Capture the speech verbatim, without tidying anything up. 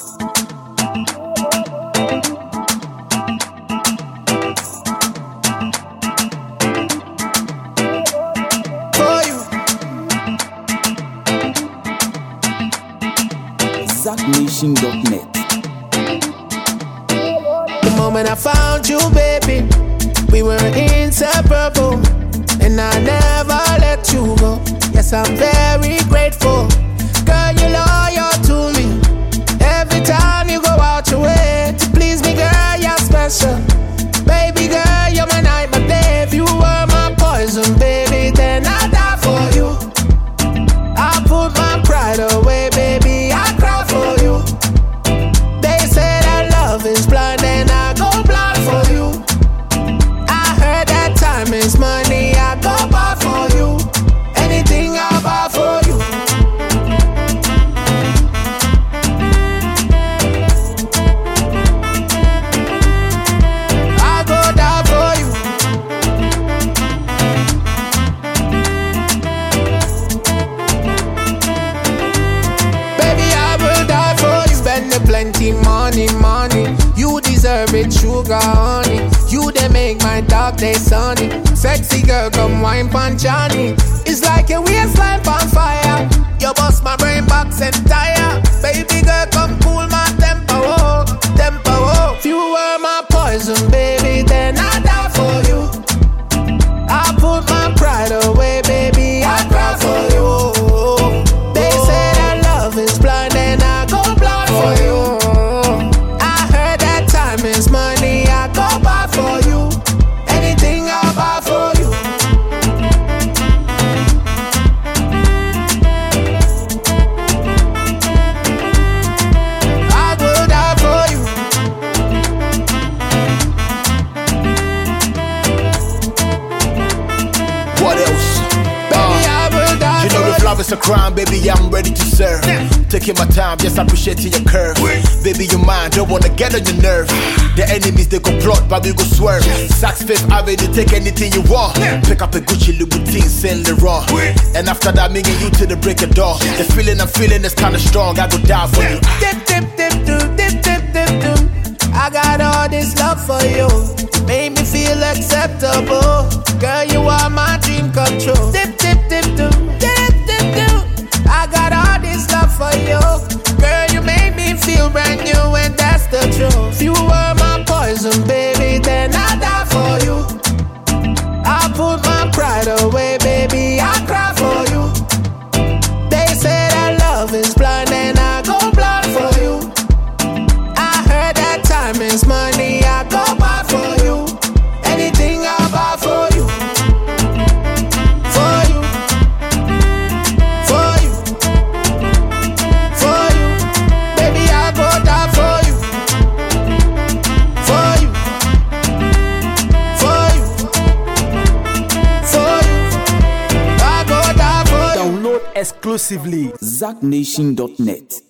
Zack Nation dot net. The moment I found you, baby, we were inseparable, and I never let you go. Yes, I'm very grateful. Girl, you're loyal to me. Every time you go out your way to please me, girl, you're special. Baby girl, you're my night, my day. If you were my poison, baby, then I'd die for you. I put my pride away, baby, I cry for you. They say that love is blind, and I go blind for you. I heard that time is money, I go buy for you. Anything I buy for you. I go die for you. Baby, I will die for you. Spend the plenty money, money. You deserve it, sugar, honey. You they make my dark day sunny. Sexy girl, come wine pon Johnny. It's like a waistline on fire. You bust my brain box and tire. Baby girl, come cool my tempo, oh, tempo, oh. If you were my poison, baby, then I'd die for you. I put my pride away, baby, I cry for you. They say that love is blind, and I go blind for you. I heard that time is money, I go buy for you. Anything I buy for you. I will die for you. What else? Baby, I will die You know for if love is a crime, baby, I'm ready to serve. Taking my time, just appreciating your curve. Baby, you mind, don't wanna get on your nerve. The enemies, they go plot, but we go swerve. Saks Fifth Avenue, take anything you want. Pick up a Gucci, Louboutin, Saint Laurent. And after that, me and you to the break of dawn. The feeling I'm feeling is kinda strong, I go die for you. Dip, dip, dip, dip, dip, dip, dip, dip. I got all this love for you. Made me feel acceptable. Girl, you are my dream come true. Dip, dip, dip, dip, dip, dip, dip. I got all this love for you. Girl, you made me feel brand new, and that's the truth. If you were my poison, baby, then I'd die for you. I put my pride away, baby, I cry for you. They say that love is blind, and I go blind for you. I heard that time is money, I go buy for you. Anything I buy for you. For you. For you. For you. Baby, I go die for you. For you. For you. For you. I go die for you. Download exclusively Zack Nation dot net.